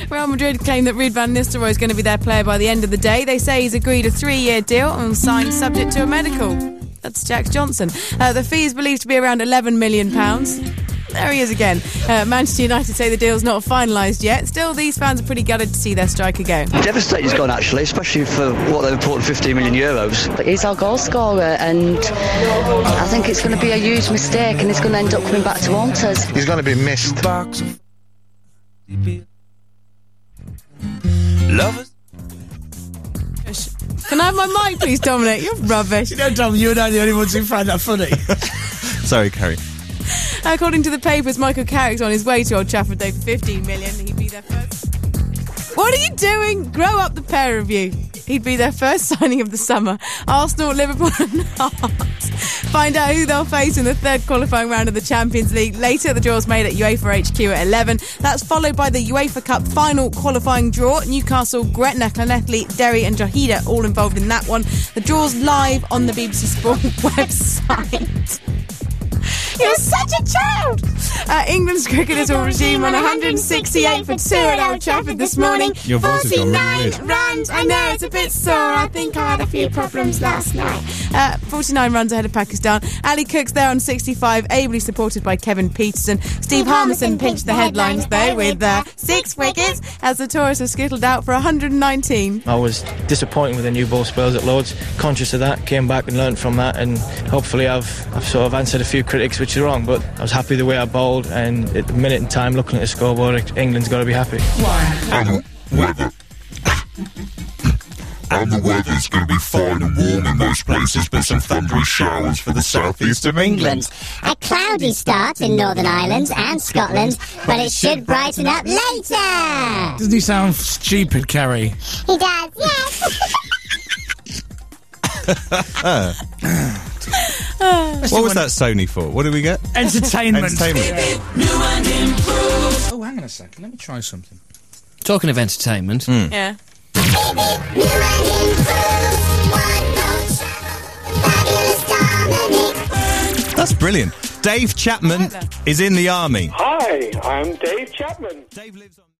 Real Madrid claim that Ruud van Nistelrooy is going to be their player by the end of the day. They say he's agreed a 3-year deal and signed subject to a medical. That's Jack Johnson. The fee is believed to be around £11 million. There he is again. Manchester United say the deal's not finalised yet. Still, these fans are pretty gutted to see their striker go. Devastated he's gone, actually, especially for what they've reported, €15 million. But he's our goal scorer, and I think it's going to be a huge mistake, and he's going to end up coming back to haunt us. He's going to be missed. Lovers. Can I have my mic, please, Dominic? You're rubbish. You know, Dom, you and I are the only ones who find that funny. Sorry, Carrie. According to the papers, Michael Carrick's on his way to Old Trafford Day for $15 million. He'd be their first. What are you doing? Grow up, the pair of you. He'd be their first signing of the summer. Arsenal, Liverpool and Hearts find out who they'll face in the third qualifying round of the Champions League. Later, the draw's made at UEFA HQ at 11. That's followed by the UEFA Cup final qualifying draw. Newcastle, Gretna, Llanelli, Derry and Drogheda all involved in that one. The draw's live on the BBC Sport website. You're such a child! England's cricketers will resume on 168 for 2 at Old Trafford this morning. Your voice has gone really weird. 49 runs. I know, it's a bit sore. I think I had a few problems last night. 49 runs ahead of Pakistan. Ali Cook's there on 65, ably supported by Kevin Peterson. Steve Harmison pinched the headlines, though, with 6 wickets, as the tourists have skittled out for 119. I was disappointed with the new ball spells at Lords, conscious of that, came back and learnt from that, and hopefully I've sort of answered a few critics which are wrong, but I was happy the way I bowled, and at the minute in time, looking at the scoreboard, England's got to be happy. And the weather's going to be fine and warm in most places, but some thunderous showers for the southeast of England. A cloudy start in Northern Ireland and Scotland, but it should brighten up later. Doesn't he sound stupid, Carrie? He does, yes. What was that Sony for? What did we get? Entertainment. Oh, hang on a second. Let me try something. Talking of entertainment. Yeah. That's brilliant. Dave Chapman is in the army. Hi, I'm Dave Chapman. Dave lives on...